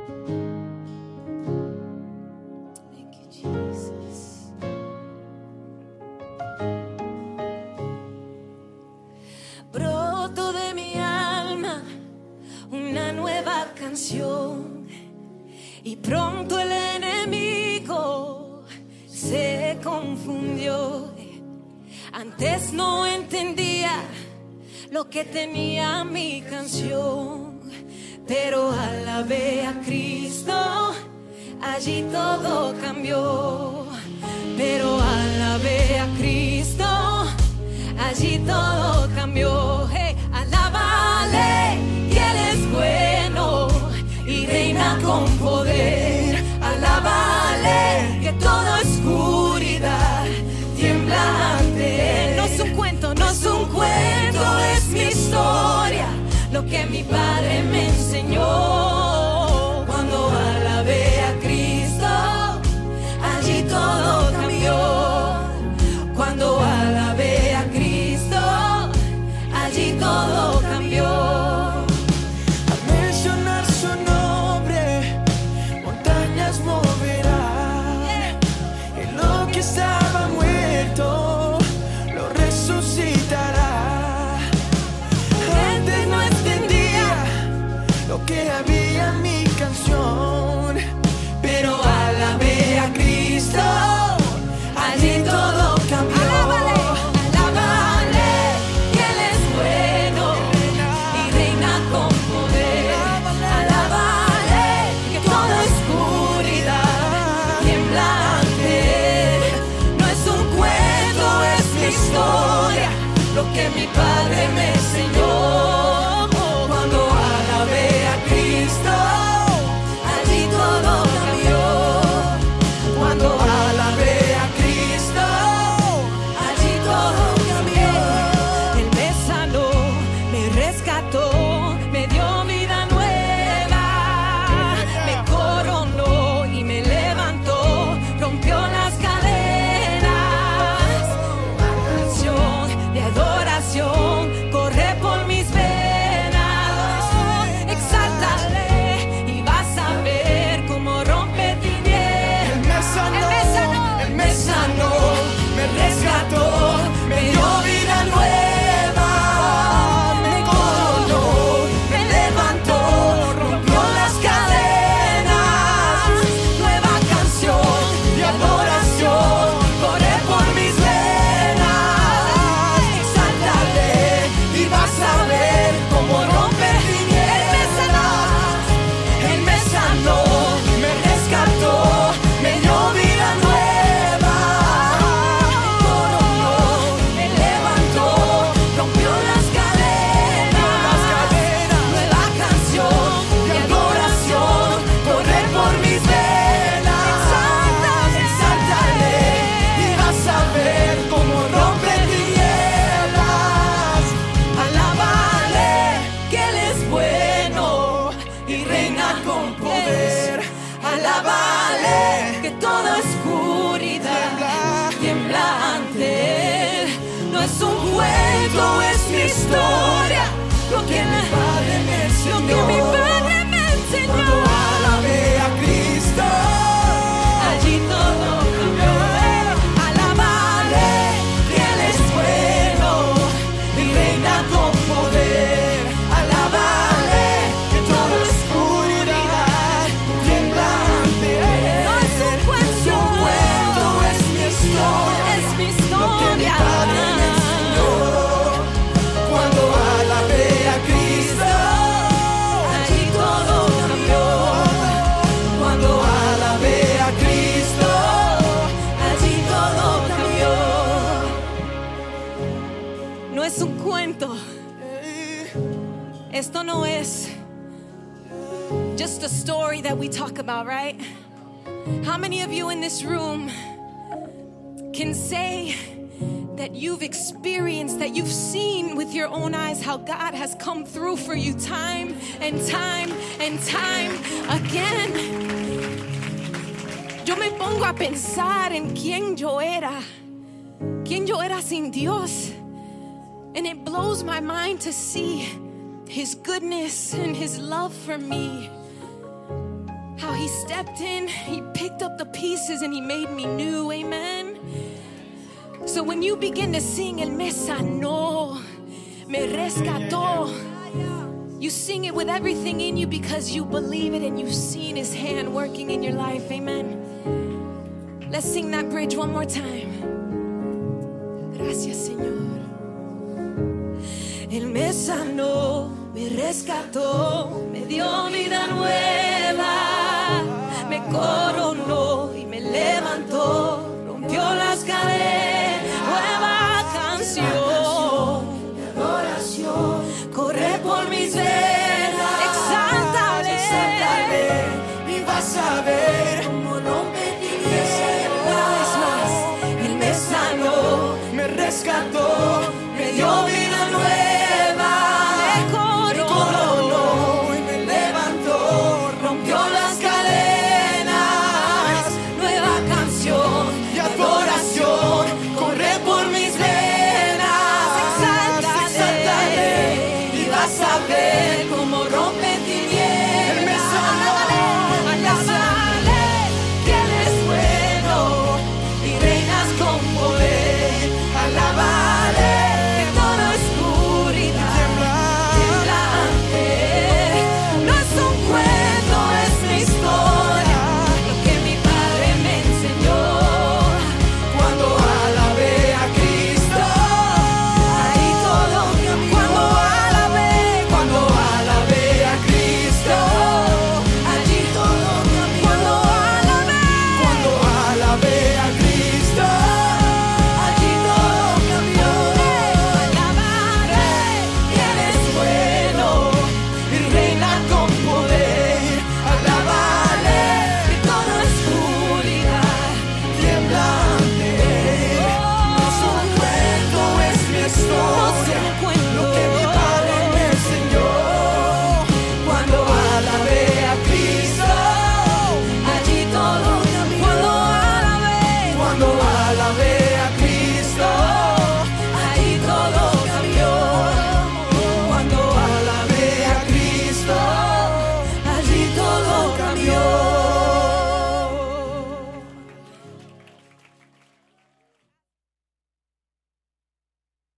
Thank you, Jesus. Broto de mi alma una nueva canción y pronto el enemigo se confundió. Antes no entendía lo que tenía mi canción, pero alabé a Cristo, allí todo cambió. Pero alabé a Cristo, allí todo cambió. Hey, alábale, que Él es bueno y reina con poder. Alábale, que toda oscuridad tiembla ante Él. No es un cuento, no es un cuento, es mi historia, lo que mi padre me enseñó. Cuando alabé a Cristo, allí todo cambió. Cuando alabé a Cristo, allí todo cambió. Al mencionar su nombre, montañas moverá. En lo que estaba muerto, lo resucitará. Antes no entendía lo que había en mi canción, pero alabé a Cristo, allí todo cambió. Alábale, que Él es bueno y reina con poder. Alábale, que toda oscuridad tiembla ante Él. No es un cuento, es mi historia, lo que mi padre me enseñó. Cuando alabé a Cristo, allí todo cambió. Cuando alabé a Cristo, allí todo cambió. Él me sanó, me rescató, me dio vida nueva, me coronó y me levantó, rompió las cadenas. Una canción de adoración corre por mis venas. Exáltale y vas a ver cómo rompe tinieblas. Él me sanó, Él me sanó, me rescató, me dio vida nueva, me coronó, me levantó, rompió las cadenas. Nueva canción de adoración corre por mis venas. exáltale Y vas a ver cómo rompe tinieblas. Él me sanó, me rescató, me dio vida nueva, me coronó, me levantó, rompió las cadenas. Nueva canción de adoración corre por mis venas. Exáltale y vas a ver cómo rompe tinieblas. alábale, que Él es bueno Y reina con poder. Alábale, que toda oscuridad tiembla ante Él. No es un cuento, es mi historia, lo que mi padre me enseñó. Cuando alabé a Cristo, Allí todo cambió. Alábale, que Él es bueno y reina con poder. Alábale, que toda oscuridad tiembla ante Él. No es un cuento, Es mi historia, es mi lo que mi historia. padre me enseñó. Cuando alabé a Cristo, Allí todo cambió. cuando alabé a Cristo, Allí todo cambió. No es un cuento. Esto no es just a story that we talk about, right? How many of you in this room can say that you've experienced, that you've seen with your own eyes how God has come through for you time and time and time again? Yo me pongo a pensar en quién yo era sin Dios, and it blows my mind to see His goodness and His love for me. how he stepped in, he picked up the pieces and he made me new, amen. So when you begin to sing, Él me sanó, me rescató, you sing it with everything in you because you believe it and you've seen his hand working in your life, amen. Let's sing that bridge one more time. Gracias, Señor. Él me sanó, me rescató, me dio vida nueva, me coronó y me levantó, rompió las cadenas, nueva canción, mi adoración, corre por mis venas, exáltale, y vas a ver.